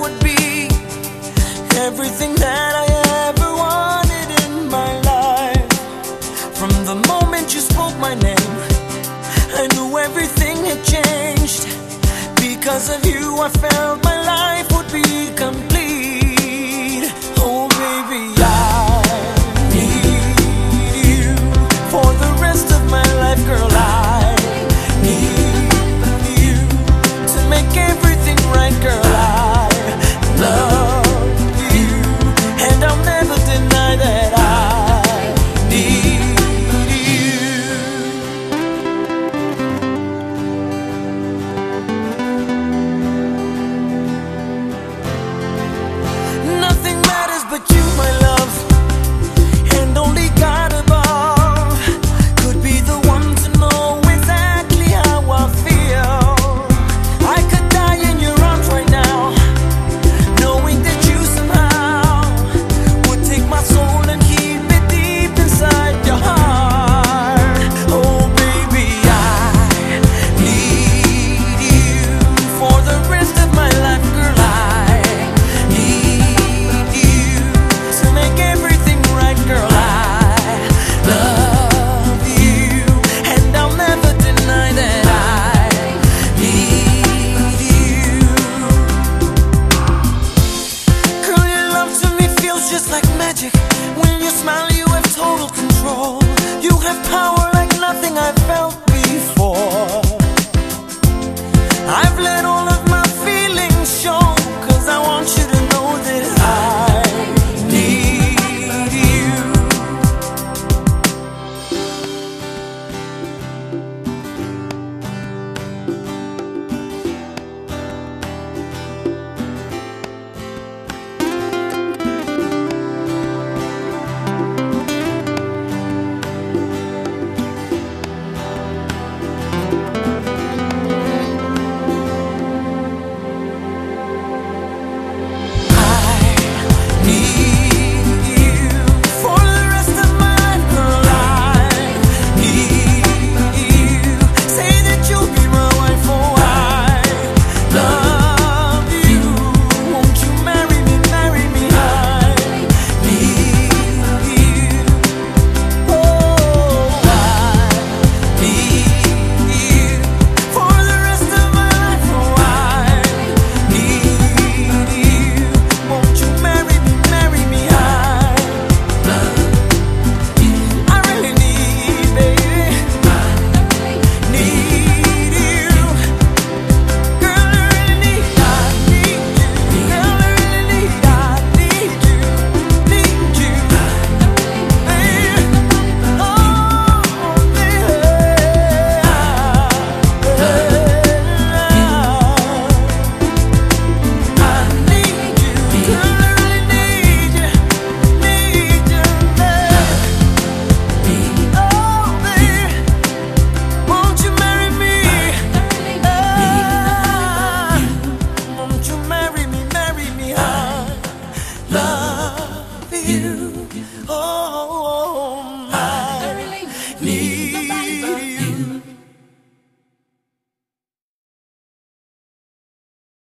would be everything that I ever wanted in my life. From the moment you spoke my name, I knew everything had changed. Because of you, I felt my life would be complete. Oh baby, I need you for the rest of my life, girl. I need you to make everything right, girl. I love you, and I'll never deny that I need you. Nothing matters but you, my love, and only God above could be the one to know exactly how I feel. I could die in your arms right now, knowing that you somehow would take my soul and keep it deep inside your heart. Oh baby, I need you for the rest of my life, girl. I need you to make everything right, girl. I love you, and I'll never deny that I need you. Girl, your love to me feels just like magic. When you smile, you have total control. You have power like nothing I've felt before. I've let all of my feelings show, 'cause I want you to know that I need you. Love you, oh, I need